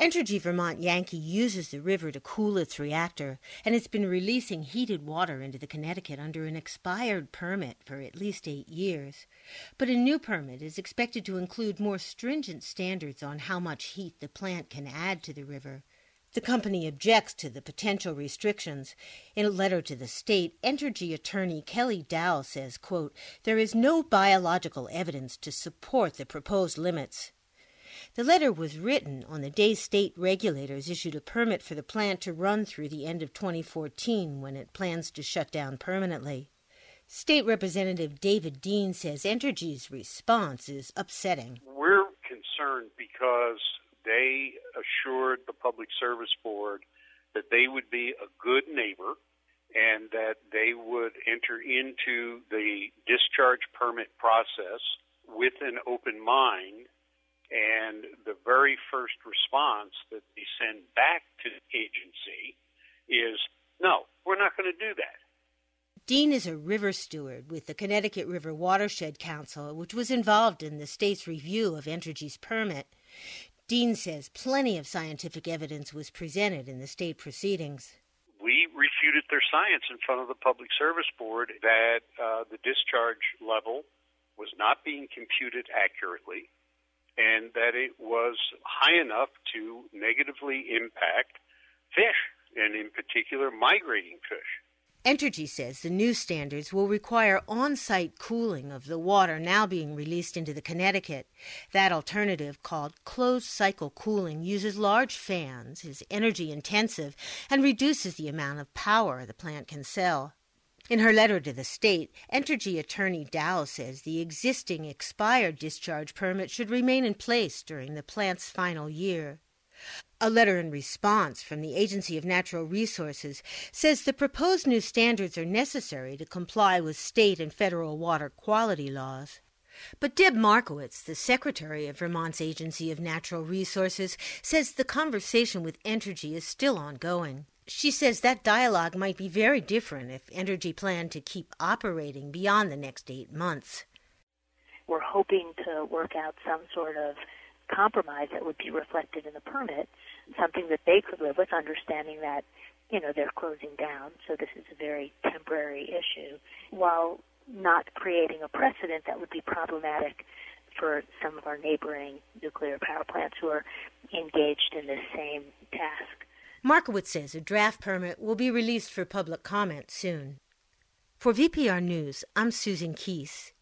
Entergy Vermont Yankee uses the river to cool its reactor, and it's been releasing heated water into the Connecticut under an expired permit for at least 8 years. But a new permit is expected to include more stringent standards on how much heat the plant can add to the river. The company objects to the potential restrictions. In a letter to the state, Entergy attorney Kelly Dow says, quote, "There is no biological evidence to support the proposed limits." The letter was written on the day state regulators issued a permit for the plant to run through the end of 2014 when it plans to shut down permanently. State Representative David Dean says Entergy's response is upsetting. We're concerned because they assured the Public Service Board that they would be a good neighbor and that they would enter into the discharge permit process with an open mind. And the very first response that they send back to the agency is, no, we're not going to do that. Dean is a river steward with the Connecticut River Watershed Council, which was involved in the state's review of Entergy's permit. Dean says plenty of scientific evidence was presented in the state proceedings. We refuted their science in front of the Public Service Board that the discharge level was not being computed accurately, and that it was high enough to negatively impact fish, and in particular migrating fish. Entergy says the new standards will require on-site cooling of the water now being released into the Connecticut. That alternative, called closed-cycle cooling, uses large fans, is energy-intensive, and reduces the amount of power the plant can sell. In her letter to the state, Entergy attorney Dow says the existing expired discharge permit should remain in place during the plant's final year. A letter in response from the Agency of Natural Resources says the proposed new standards are necessary to comply with state and federal water quality laws. But Deb Markowitz, the secretary of Vermont's Agency of Natural Resources, says the conversation with Entergy is still ongoing. She says that dialogue might be very different if Entergy planned to keep operating beyond the next 8 months. We're hoping to work out some sort of compromise that would be reflected in the permit, something that they could live with, understanding that, they're closing down, so this is a very temporary issue, while not creating a precedent that would be problematic for some of our neighboring nuclear power plants who are engaged in this same task. Markowitz says a draft permit will be released for public comment soon. For VPR News, I'm Susan Keese.